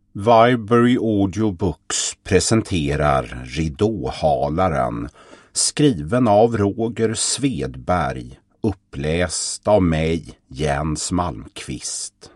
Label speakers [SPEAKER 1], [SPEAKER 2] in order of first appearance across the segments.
[SPEAKER 1] Viberry Audiobooks presenterar Ridåhalaren, skriven av Roger Svedberg, uppläst av mig, Jens Malmqvist.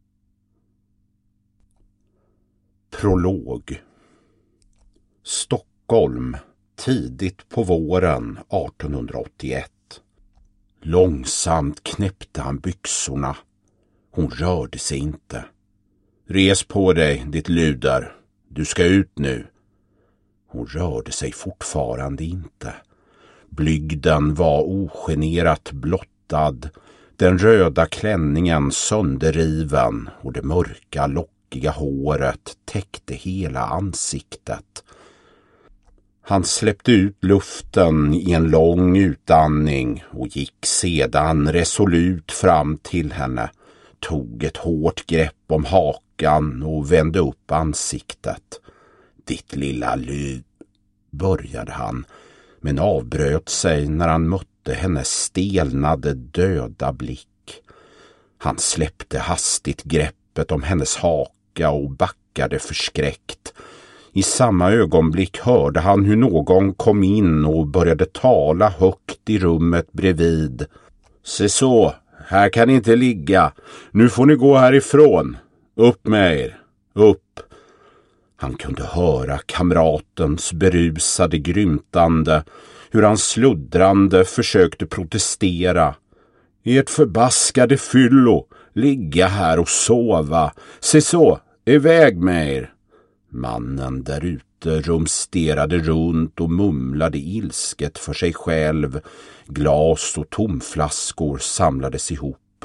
[SPEAKER 1] Prolog. Stockholm, tidigt på våren 1881. Långsamt knäppte han byxorna. Hon rörde sig inte. Res på dig, ditt luder. Du ska ut nu. Hon rörde sig fortfarande inte. Blygden var ogenerat blottad. Den röda klänningen sönderriven och det mörka lockiga håret täckte hela ansiktet. Han släppte ut luften i en lång utandning och gick sedan resolut fram till henne, tog ett hårt grepp om hakan och vände upp ansiktet. Ditt lilla började han, men avbröt sig när han mötte hennes stelnade döda blick. Han släppte hastigt greppet om hennes haka och backade förskräckt. I samma ögonblick hörde han hur någon kom in och började tala högt i rummet bredvid. Se så, här kan ni inte ligga. Nu får ni gå härifrån. Upp med er. Upp. Han kunde höra kamratens berusade grymtande, hur han sluddrande försökte protestera. Ert förbaskade fyllo, ligga här och sova. Se så, iväg med er. Mannen där ute rumsterade runt och mumlade ilsket för sig själv. Glas och tomflaskor samlades ihop.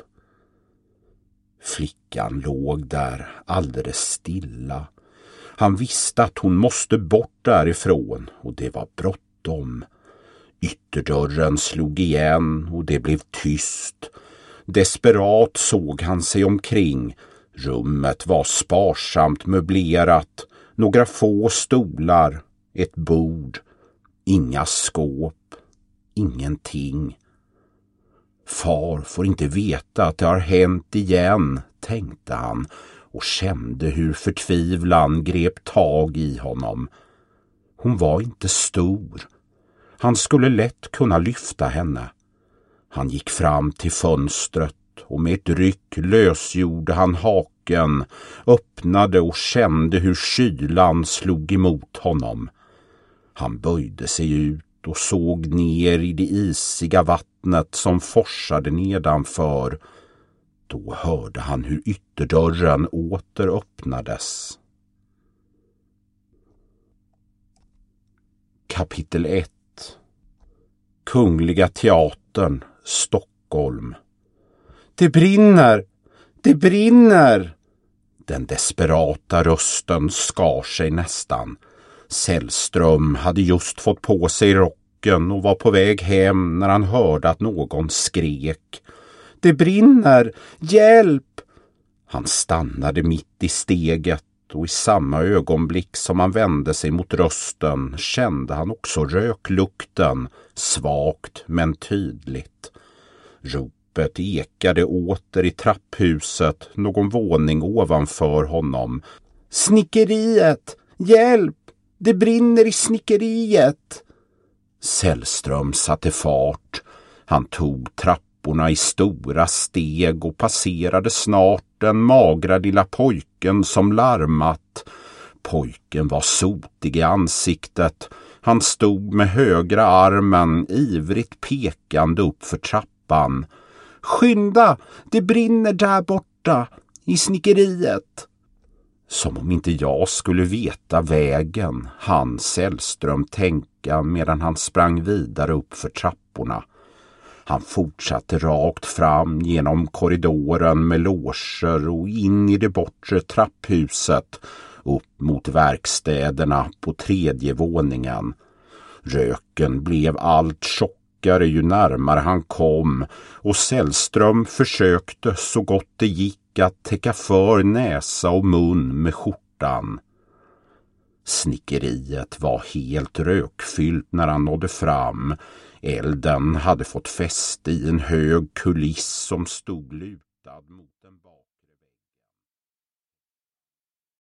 [SPEAKER 1] Flickan låg där alldeles stilla. Han visste att hon måste bort därifrån och det var bråttom. Ytterdörren slog igen och det blev tyst. Desperat såg han sig omkring. Rummet var sparsamt möblerat. Några få stolar, ett bord, inga skåp, ingenting. Far får inte veta att det har hänt igen, tänkte han och kände hur förtvivlan grep tag i honom. Hon var inte stor. Han skulle lätt kunna lyfta henne. Han gick fram till fönstret och med ett ryck lösgjorde han haken, öppnade och kände hur kylan slog emot honom. Han böjde sig ut och såg ner i det isiga vattnet som forsade nedanför. Då hörde han hur ytterdörren åter öppnades. Kapitel 1. Kungliga Teatern, Stockholm. Det brinner! Det brinner! Den desperata rösten skar sig nästan. Sällström hade just fått på sig rocken och var på väg hem när han hörde att någon skrek. Det brinner! Hjälp! Han stannade mitt i steget och i samma ögonblick som han vände sig mot rösten kände han också röklukten, svagt men tydligt. Ropet ekade åter i trapphuset någon våning ovanför honom. Snickeriet! Hjälp! Det brinner i snickeriet! Sällström satte fart. Han tog trapporna i stora steg och passerade snart den magra lilla pojken som larmat. Pojken var sotig i ansiktet. Han stod med högra armen ivrigt pekande upp för trappan. Skynda! Det brinner där borta, i snickeriet! Som om inte jag skulle veta vägen, hann Sällström tänka medan han sprang vidare upp för trapporna. Han fortsatte rakt fram genom korridoren med loger och in i det bortre trapphuset, upp mot verkstäderna på 3:e våningen. Röken blev allt tjockare ju närmare han kom och Sällström försökte så gott det gick att täcka för näsa och mun med skjortan. Snickeriet var helt rökfyllt när han nådde fram. Elden hade fått fäste i en hög kuliss som stod lutad mot en